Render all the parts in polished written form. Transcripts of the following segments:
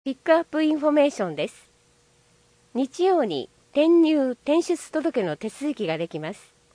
ピックアップインフォメーションです。日曜に転入・転出届の手続きができます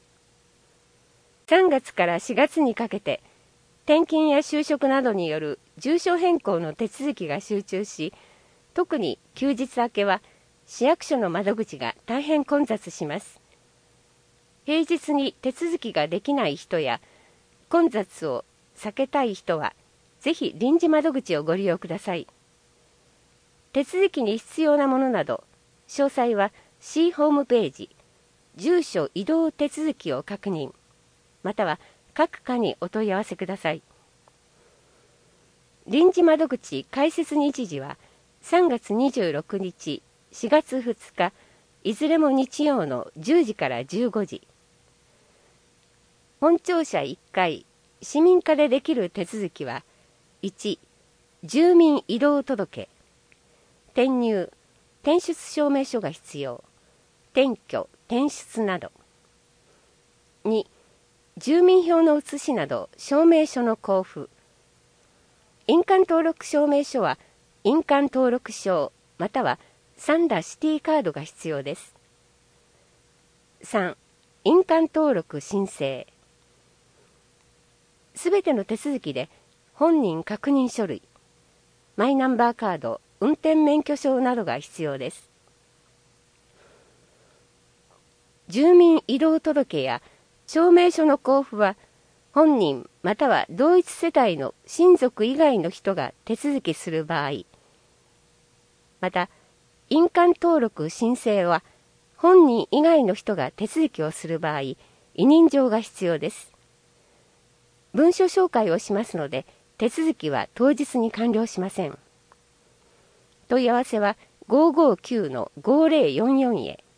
。3月から4月にかけて、転勤や就職などによる住所変更の手続きが集中し、特に休日明けは市役所の窓口が大変混雑します。平日に手続きができない人や混雑を避けたい人は、ぜひ臨時窓口をご利用ください。手続きに必要なものなど、詳細は市ホームページ、住所移動手続きを確認、または各課にお問い合わせください。臨時窓口開設日時は3月26日、4月2日、いずれも日曜の10時から15時。本庁舎1階、市民課でできる手続きは、1、住民移動届。転入・転出証明書が必要。転居・転出など。2、住民票の写しなど証明書の交付。印鑑登録証明書は印鑑登録証またはサンダシティカードが必要です。3、印鑑登録申請。すべての手続きで本人確認書類、マイナンバーカード、運転免許証などが必要です。住民移動届や証明書の交付は本人または同一世帯の親族以外の人が手続きする場合、また印鑑登録申請は本人以外の人が手続きをする場合、委任状が必要です。文書紹介をしますので、手続きは当日に完了しません。問い合わせは 559-5044 へ。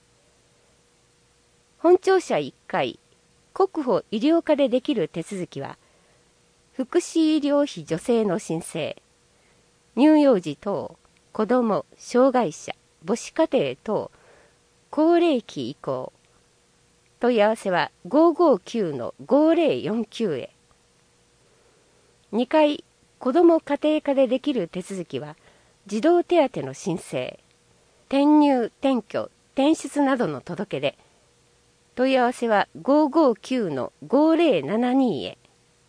本庁舎1階、国保医療課でできる手続きは、福祉医療費助成の申請、乳幼児等、子ども、障害者、母子家庭等、高齢期移行。問い合わせは 559-5049 へ。2階、子ども家庭課でできる手続きは、児童手当の申請、転入・転居・転出などの届け出。問い合わせは 559-5072 へ。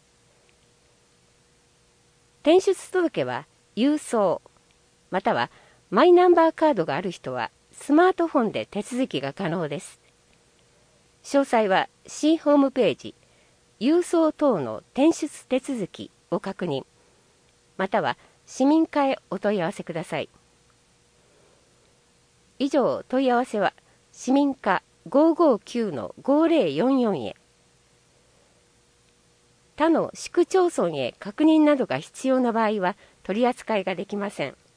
転出届は郵送、またはマイナンバーカードがある人はスマートフォンで手続きが可能です。詳細は市ホームページ、郵送等の転出手続きを確認、または市民課へお問い合わせください。以上、問い合わせは市民課 559-5044 へ。他の市区町村へ確認などが必要な場合は取り扱いができません。